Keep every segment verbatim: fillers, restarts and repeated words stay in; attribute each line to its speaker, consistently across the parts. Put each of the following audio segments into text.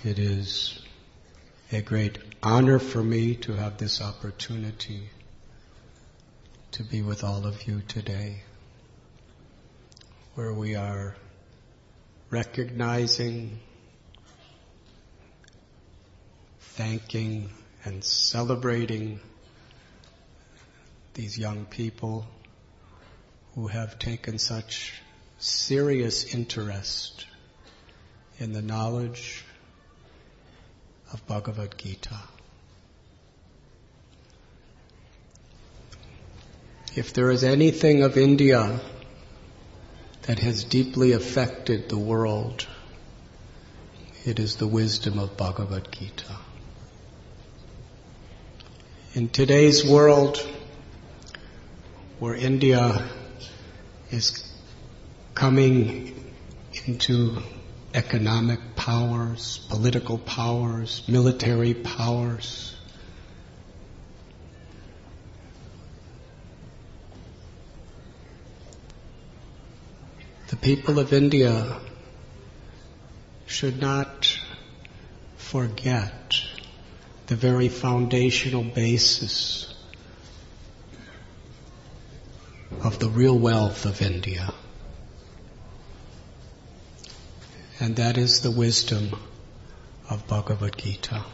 Speaker 1: It is a great honor for me to have this opportunity to be with all of you today, where we are recognizing, thanking, and celebrating these young people who have taken such serious interest in the knowledge of Bhagavad Gita. If there is anything of India that has deeply affected the world, it is the wisdom of Bhagavad Gita. In today's world, where India is coming into economic powers, political powers, military powers, the people of India should not forget the very foundational basis of the real wealth of India. And that is the wisdom of Bhagavad Gita.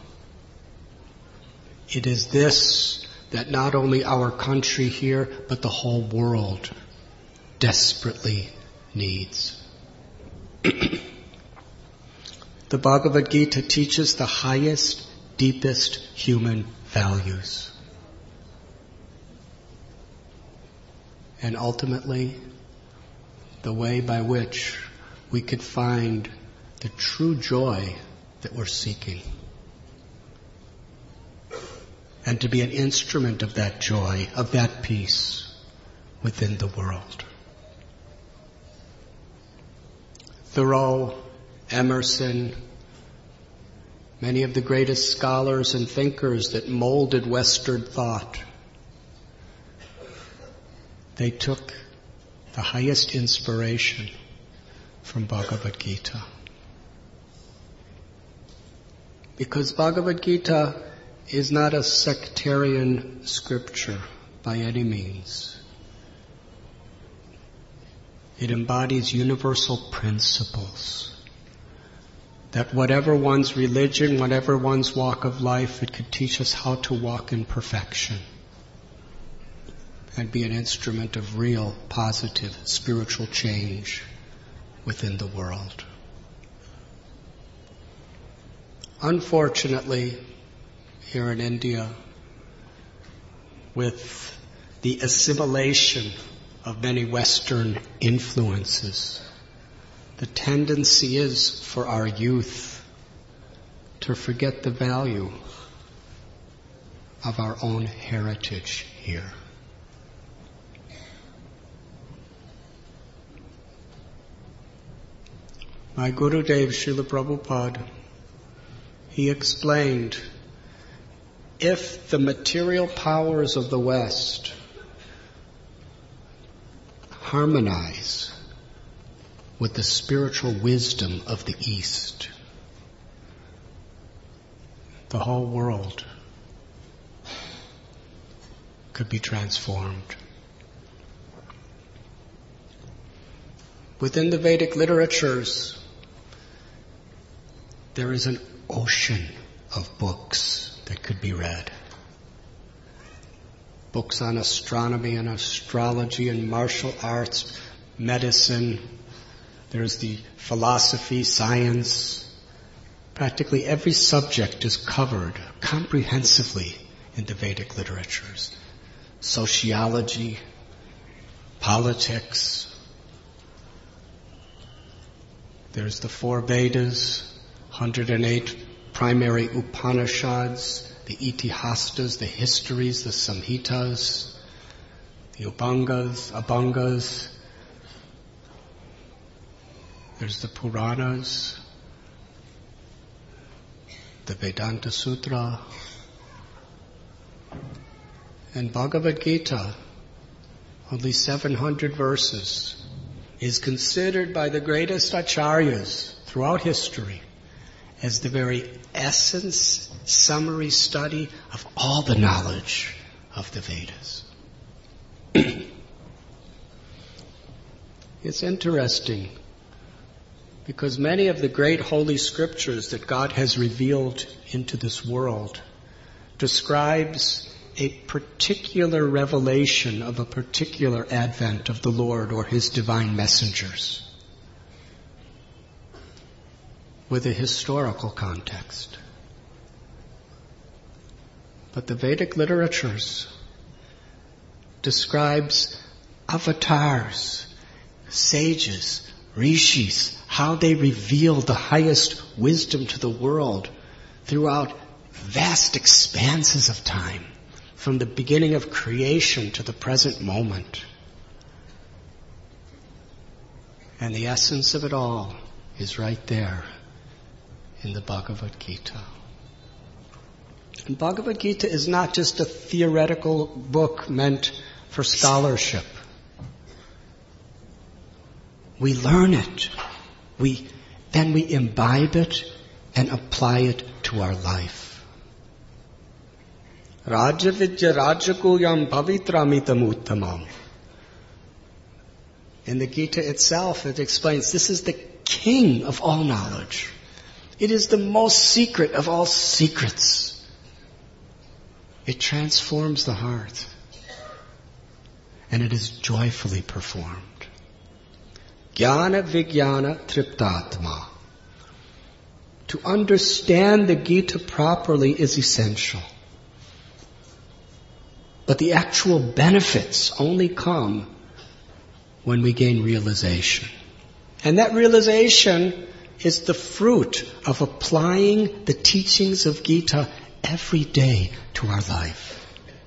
Speaker 1: It is this that not only our country here, but the whole world desperately needs. The Bhagavad Gita teaches the highest, deepest human values. And ultimately, the way by which we could find the true joy that we're seeking, and to be an instrument of that joy, of that peace within the world. Thoreau, Emerson, many of the greatest scholars and thinkers that molded Western thought, they took the highest inspiration from Bhagavad Gita. Because Bhagavad Gita is not a sectarian scripture by any means. It embodies universal principles that whatever one's religion, whatever one's walk of life, it could teach us how to walk in perfection and be an instrument of real, positive, spiritual change within the world. Unfortunately, here in India, with the assimilation of many Western influences, the tendency is for our youth to forget the value of our own heritage here. My Gurudev, Srila Prabhupada, he explained, if the material powers of the West harmonize with the spiritual wisdom of the East, the whole world could be transformed. Within the Vedic literatures, there is an ocean of books that could be read. Books on astronomy and astrology and martial arts, medicine. There's the philosophy, science. Practically every subject is covered comprehensively in the Vedic literatures. Sociology, politics. There's the four Vedas, one hundred eight primary Upanishads, the Itihastas, the histories, the Samhitas, the Upangas, Abhangas. There's the Puranas, the Vedanta Sutra, and Bhagavad Gita, only seven hundred verses, is considered by the greatest acharyas throughout history as the very essence, summary study of all the knowledge of the Vedas. It's interesting because many of the great holy scriptures that God has revealed into this world describes a particular revelation of a particular advent of the Lord or His divine messengers with a historical context. But the Vedic literatures describes avatars, sages, rishis, how they reveal the highest wisdom to the world throughout vast expanses of time, from the beginning of creation to the present moment. And the essence of it all is right there in the Bhagavad Gita. And Bhagavad Gita is not just a theoretical book meant for scholarship. We learn it. We, then we imbibe it and apply it to our life. Raja vidya rajakuyam pavitramitam uttamam. In the Gita itself, it explains this is the king of all knowledge. It is the most secret of all secrets. It transforms the heart. And it is joyfully performed. Jnana Vijnana Triptatma. To understand the Gita properly is essential. But the actual benefits only come when we gain realization. And that realization is the fruit of applying the teachings of Gita every day to our life.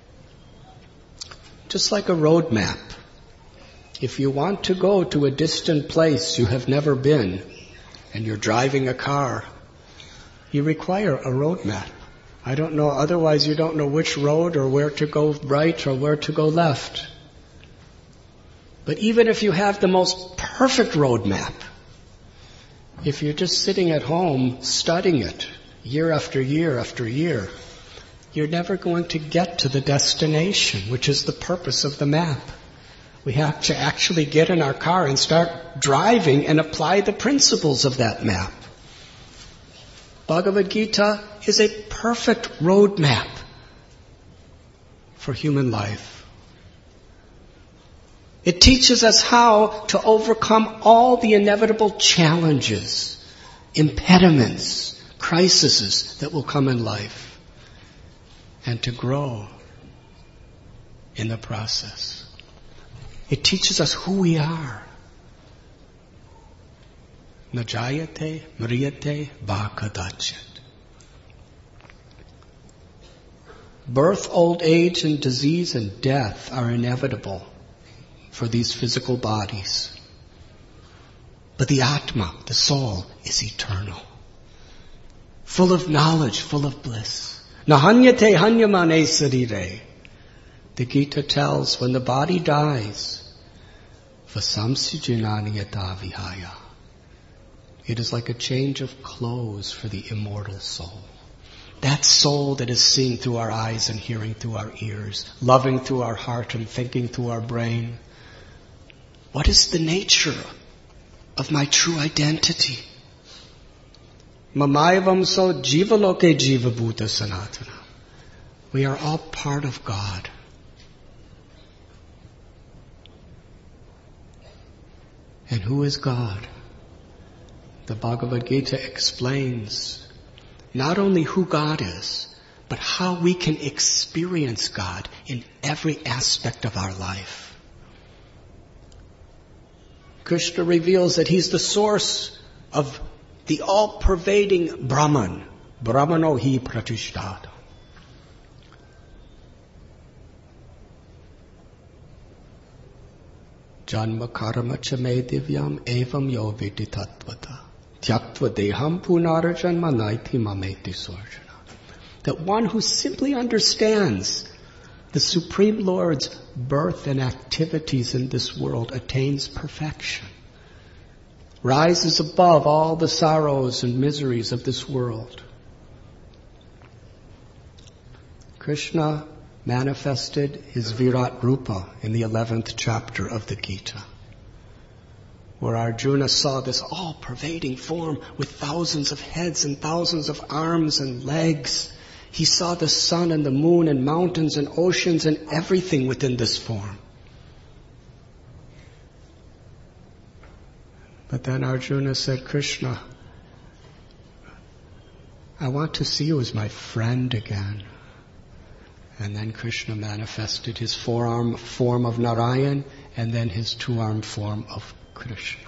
Speaker 1: Just like a road map. If you want to go to a distant place you have never been, and you're driving a car, you require a road map. I don't know, otherwise you don't know which road or where to go right or where to go left. But even if you have the most perfect road map, if you're just sitting at home studying it year after year after year, you're never going to get to the destination, which is the purpose of the map. We have to actually get in our car and start driving and apply the principles of that map. Bhagavad Gita is a perfect roadmap for human life. It teaches us how to overcome all the inevitable challenges, impediments, crises that will come in life, and to grow in the process. It teaches us who we are. Najayate mriyate va kadachit. Birth, old age, and disease and death are inevitable for these physical bodies. But the Atma, the soul, is eternal. Full of knowledge, full of bliss. Nahanyate hanyamane sarire. The Gita tells when the body dies, vasamsi jinaniyata vihaya. It is like a change of clothes for the immortal soul. That soul that is seeing through our eyes and hearing through our ears, loving through our heart and thinking through our brain. What is the nature of my true identity? Mamayvam so jivaloke jivabhuta sanatana. We are all part of God. And who is God? The Bhagavad Gita explains not only who God is, but how we can experience God in every aspect of our life. Krishna reveals that He's the source of the all-pervading Brahman. Brahmano hi pratishtata. Janma karma cha me divyam evam yo vidi tattvata. Tyaktva deham punarajanma naiti mameti sorjana. That one who simply understands the Supreme Lord's birth and activities in this world attains perfection. rises above all the sorrows and miseries of this world. Krishna manifested his Virat Rupa in the eleventh chapter of the Gita, where Arjuna saw this all-pervading form with thousands of heads and thousands of arms and legs. He saw the sun and the moon and mountains and oceans and everything within this form. But then Arjuna said, Krishna, I want to see you as my friend again. And then Krishna manifested his four-arm form of Narayan and then his two-arm form of Krishna.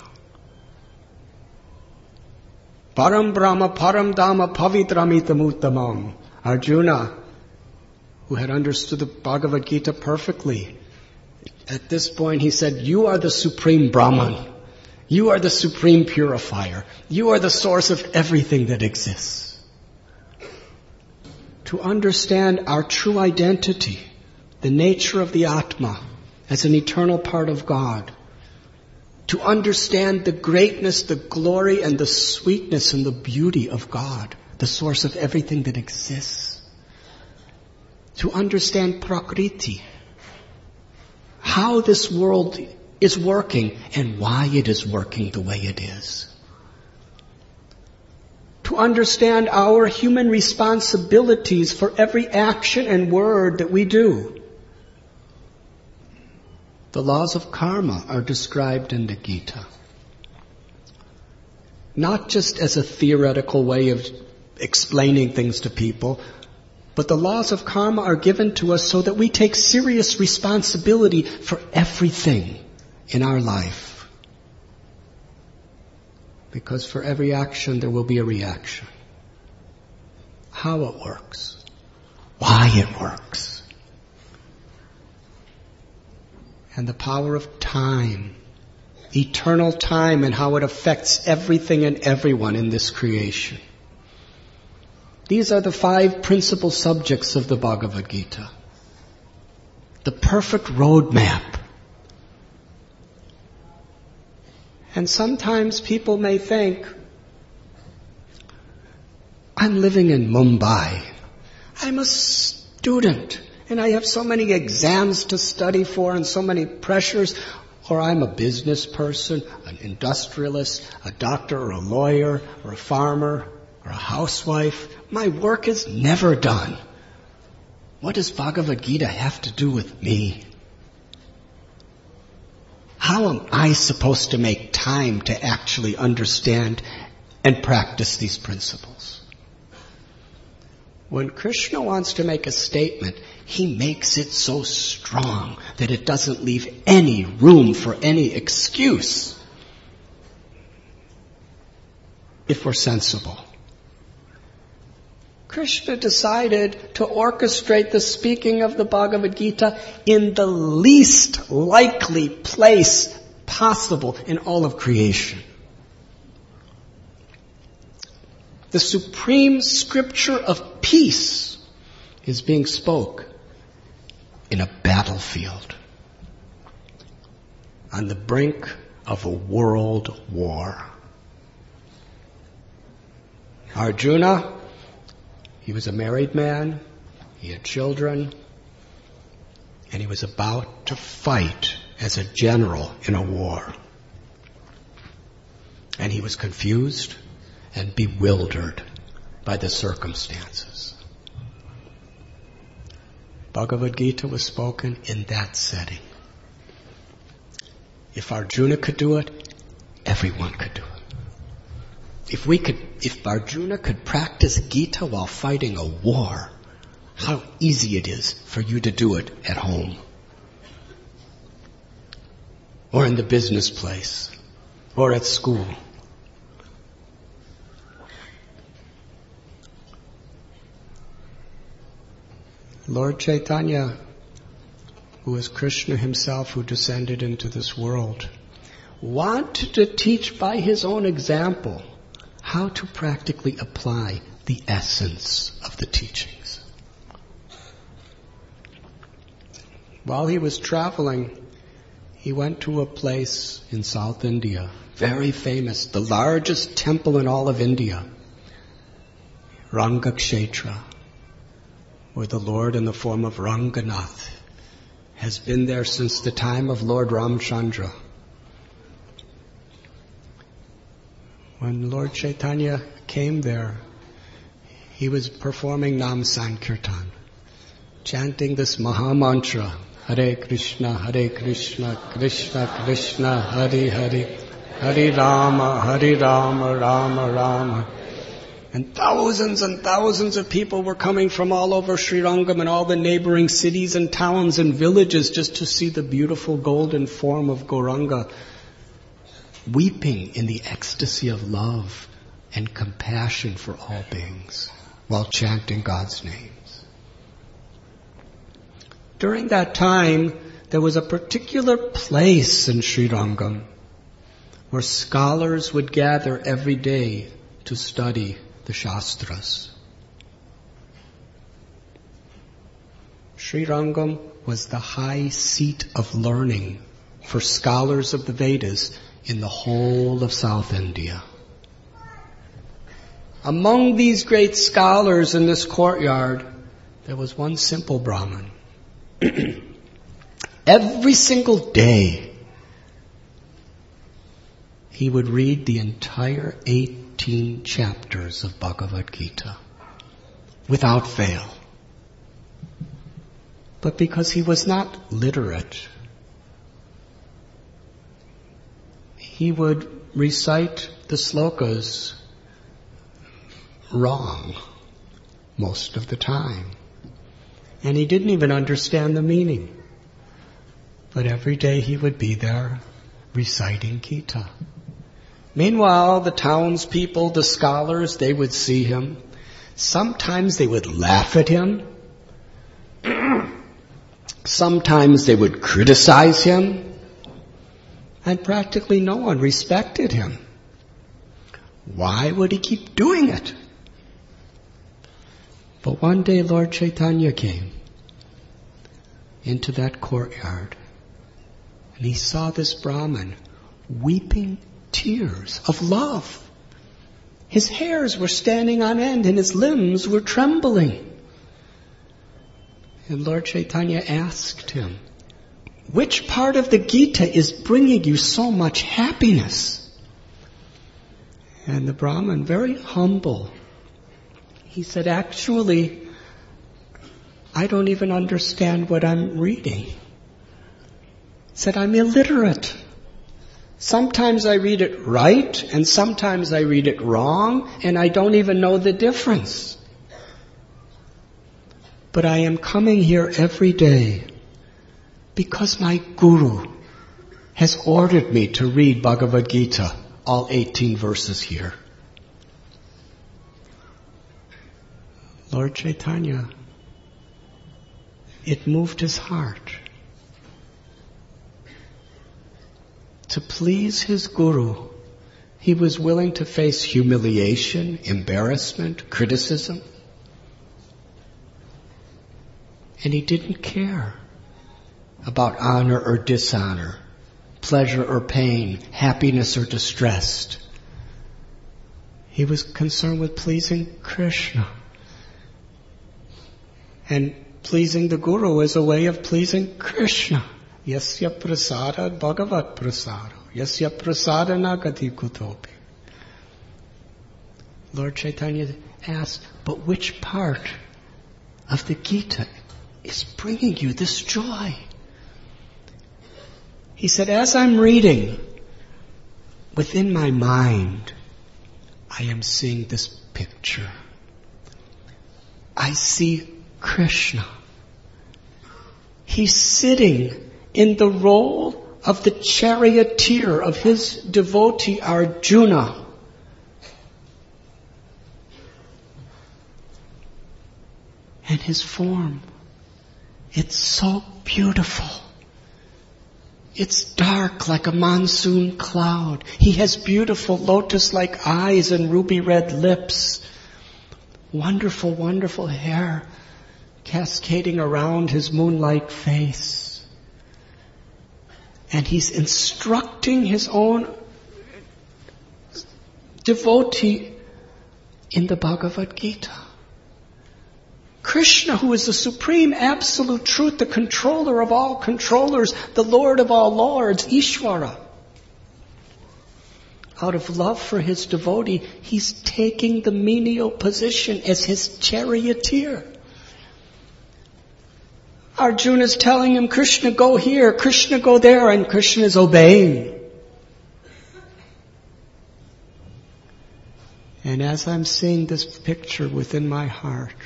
Speaker 1: Param Brahma Param Dhamma Pavitramita Uttamam. Arjuna, who had understood the Bhagavad Gita perfectly, at this point he said, you are the supreme Brahman. You are the supreme purifier. You are the source of everything that exists. To understand our true identity, the nature of the Atma as an eternal part of God, to understand the greatness, the glory, and the sweetness and the beauty of God, the source of everything that exists. To understand Prakriti, how this world is working and why it is working the way it is. To understand our human responsibilities for every action and word that we do. The laws of karma are described in the Gita. Not just as a theoretical way of explaining things to people, but the laws of karma are given to us so that we take serious responsibility for everything in our life. Because for every action there will be a reaction. How it works. Why it works. And the power of time. Eternal time and how it affects everything and everyone in this creation. These are the five principal subjects of the Bhagavad Gita. The perfect roadmap. And sometimes people may think, I'm living in Mumbai. I'm a student and I have so many exams to study for and so many pressures. Or I'm a business person, an industrialist, a doctor or a lawyer or a farmer or a housewife. My work is never done. What does Bhagavad Gita have to do with me? How am I supposed to make time to actually understand and practice these principles? When Krishna wants to make a statement, he makes it so strong that it doesn't leave any room for any excuse if we're sensible. Krishna decided to orchestrate the speaking of the Bhagavad Gita in the least likely place possible in all of creation. The supreme scripture of peace is being spoke in a battlefield on the brink of a world war. Arjuna, he was a married man, he had children, and he was about to fight as a general in a war. And he was confused and bewildered by the circumstances. Bhagavad Gita was spoken in that setting. If Arjuna could do it, everyone could do it. If we could, if Arjuna could practice Gita while fighting a war, how easy it is for you to do it at home. Or in the business place. Or at school. Lord Chaitanya, who is Krishna himself who descended into this world, wanted to teach by his own example how to practically apply the essence of the teachings. While he was traveling, he went to a place in South India very famous, the largest temple in all of India, Rangakshetra, where the Lord in the form of Ranganath has been there since the time of Lord Ramchandra. When Lord Chaitanya came there, he was performing Nam Sankirtan, chanting this Maha Mantra, Hare Krishna, Hare Krishna, Krishna Krishna, Hare Hare, Hare Rama, Hare Rama, Rama Rama. And thousands and thousands of people were coming from all over Sri Rangam and all the neighboring cities and towns and villages just to see the beautiful golden form of Gauranga, weeping in the ecstasy of love and compassion for all beings while chanting God's names. During that time, there was a particular place in Sri Rangam where scholars would gather every day to study the Shastras. Sri Rangam was the high seat of learning for scholars of the Vedas in the whole of South India. Among these great scholars in this courtyard, there was one simple Brahmin. Every single day, he would read the entire eighteen chapters of Bhagavad Gita without fail. But because he was not literate, he would recite the slokas wrong most of the time. And he didn't even understand the meaning. But every day he would be there reciting Gita. Meanwhile, the townspeople, the scholars, they would see him. Sometimes they would laugh at him. Sometimes they would criticize him. And practically no one respected him. Why would he keep doing it? But one day Lord Chaitanya came into that courtyard and he saw this Brahmin weeping tears of love. His hairs were standing on end and his limbs were trembling. And Lord Chaitanya asked him, which part of the Gita is bringing you so much happiness? And the Brahmin, very humble, he said, actually, I don't even understand what I'm reading. He said, I'm illiterate. Sometimes I read it right, and sometimes I read it wrong, and I don't even know the difference. But I am coming here every day because my Guru has ordered me to read Bhagavad Gita, all eighteen verses here. Lord Chaitanya, it moved his heart. To please his Guru, he was willing to face humiliation, embarrassment, criticism. And he didn't care about honor or dishonor, pleasure or pain, happiness or distress. He was concerned with pleasing Krishna. And pleasing the Guru is a way of pleasing Krishna. Yasya prasada bhagavat prasada. Yasya prasada nagati kutopi. Lord Chaitanya asked, but which part of the Gita is bringing you this joy? He said, as I'm reading, within my mind, I am seeing this picture. I see Krishna. He's sitting in the role of the charioteer of his devotee Arjuna. And his form, it's so beautiful. It's dark like a monsoon cloud. He has beautiful lotus-like eyes and ruby red lips. Wonderful, wonderful hair cascading around his moonlight face. And he's instructing his own devotee in the Bhagavad Gita. Krishna, who is the supreme absolute truth, the controller of all controllers, the Lord of all lords, Ishvara. Out of love for his devotee, he's taking the menial position as his charioteer. Arjuna is telling him, Krishna, go here, Krishna, go there, and Krishna is obeying. And as I'm seeing this picture within my heart,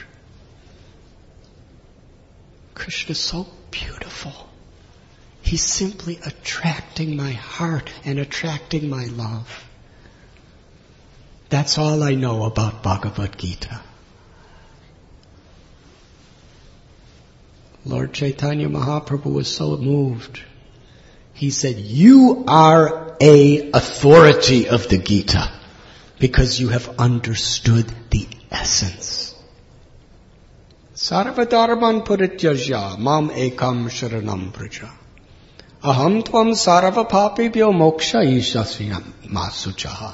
Speaker 1: Krishna is so beautiful. He's simply attracting my heart and attracting my love. That's all I know about Bhagavad Gita. Lord Chaitanya Mahaprabhu was so moved. He said, you are a authority of the Gita because you have understood the essence. Sarva dharman parityajya mam ekam sharanam praja. Aham tvam sarva papibhyo moksha ishasyam masuchaha.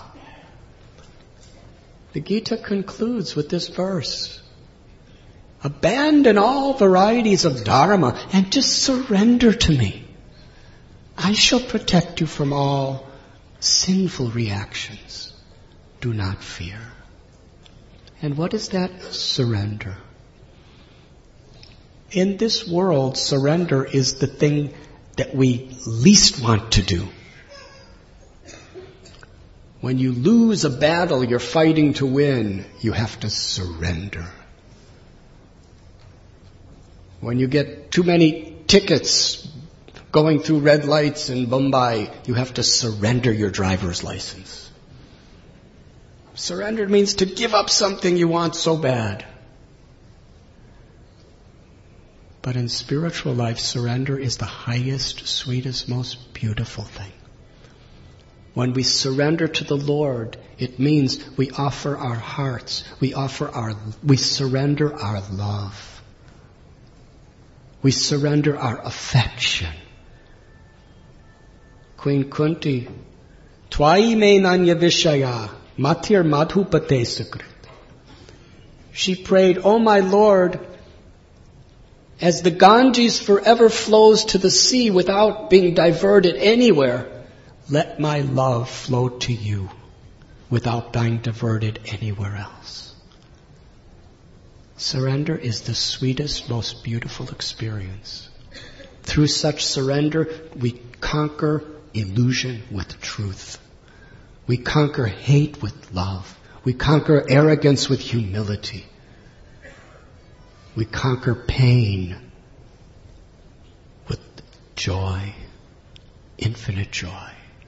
Speaker 1: The Gita concludes with this verse. Abandon all varieties of dharma and just surrender to me. I shall protect you from all sinful reactions. Do not fear. And what is that surrender? In this world, surrender is the thing that we least want to do. When you lose a battle you're fighting to win, you have to surrender. When you get too many tickets going through red lights in Mumbai, you have to surrender your driver's license. Surrender means to give up something you want so bad. But in spiritual life, surrender is the highest, sweetest, most beautiful thing. When we surrender to the Lord, it means we offer our hearts, we offer our, we surrender our love. We surrender our affection. Queen Kunti, Twai me nanya vishaya, matir madhupate sukrit. She prayed, oh my Lord, as the Ganges forever flows to the sea without being diverted anywhere, let my love flow to you without being diverted anywhere else. Surrender is the sweetest, most beautiful experience. Through such surrender, we conquer illusion with truth. We conquer hate with love. We conquer arrogance with humility. We conquer pain with joy, infinite joy.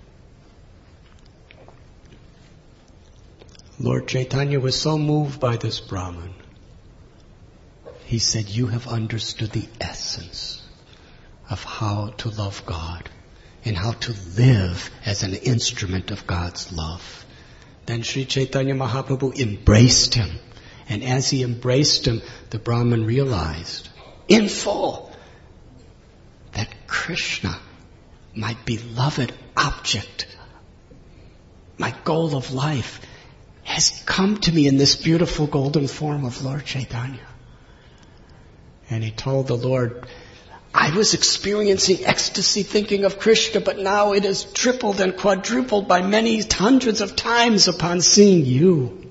Speaker 1: Lord Chaitanya was so moved by this Brahmin. He said, you have understood the essence of how to love God and how to live as an instrument of God's love. Then Sri Chaitanya Mahaprabhu embraced him. And as he embraced him, the Brahmin realized in full that Krishna, my beloved object, my goal of life, has come to me in this beautiful golden form of Lord Chaitanya. And he told the Lord, I was experiencing ecstasy thinking of Krishna, but now it is tripled and quadrupled by many hundreds of times upon seeing you.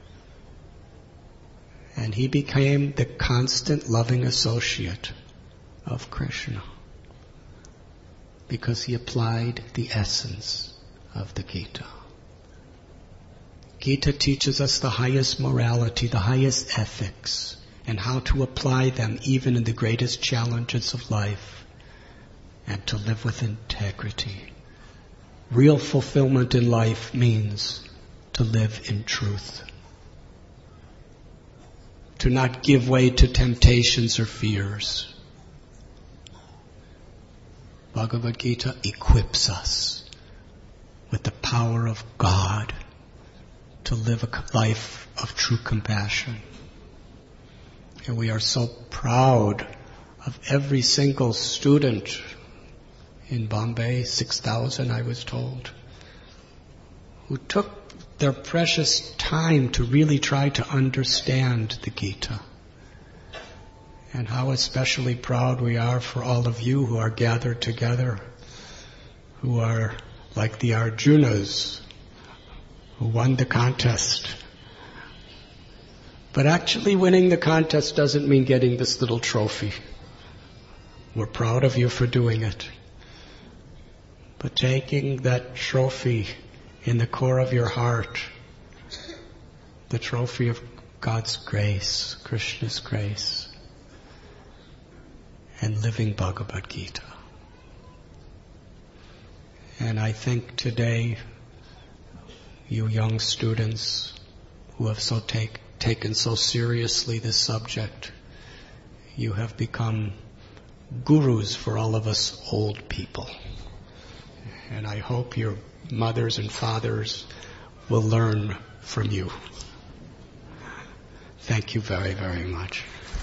Speaker 1: And he became the constant loving associate of Krishna because he applied the essence of the Gita. Gita teaches us the highest morality, the highest ethics, and how to apply them even in the greatest challenges of life, and to live with integrity. Real fulfillment in life means to live in truth, to not give way to temptations or fears. Bhagavad Gita equips us with the power of God to live a life of true compassion. And we are so proud of every single student in Bombay, six thousand I was told, who took their precious time to really try to understand the Gita. And how especially proud we are for all of you who are gathered together, who are like the Arjunas, who won the contest. But actually winning the contest doesn't mean getting this little trophy. We're proud of you for doing it. But taking that trophy in the core of your heart, the trophy of God's grace, Krishna's grace, and living Bhagavad Gita. And I think today, you young students who have so take, taken so seriously this subject, you have become gurus for all of us old people. And I hope your mothers and fathers will learn from you. Thank you very, very much.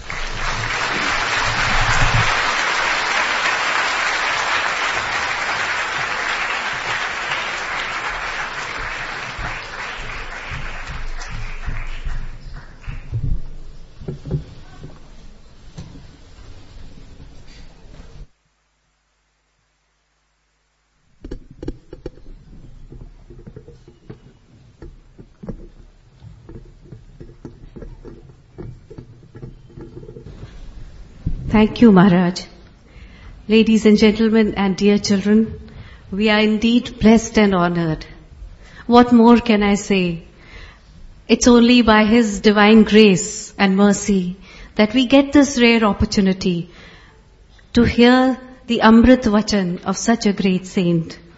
Speaker 2: Thank you, Maharaj. Ladies and gentlemen and dear children, we are indeed blessed and honored. What more can I say? It's only by His divine grace and mercy that we get this rare opportunity to hear the Amrit Vachan of such a great saint.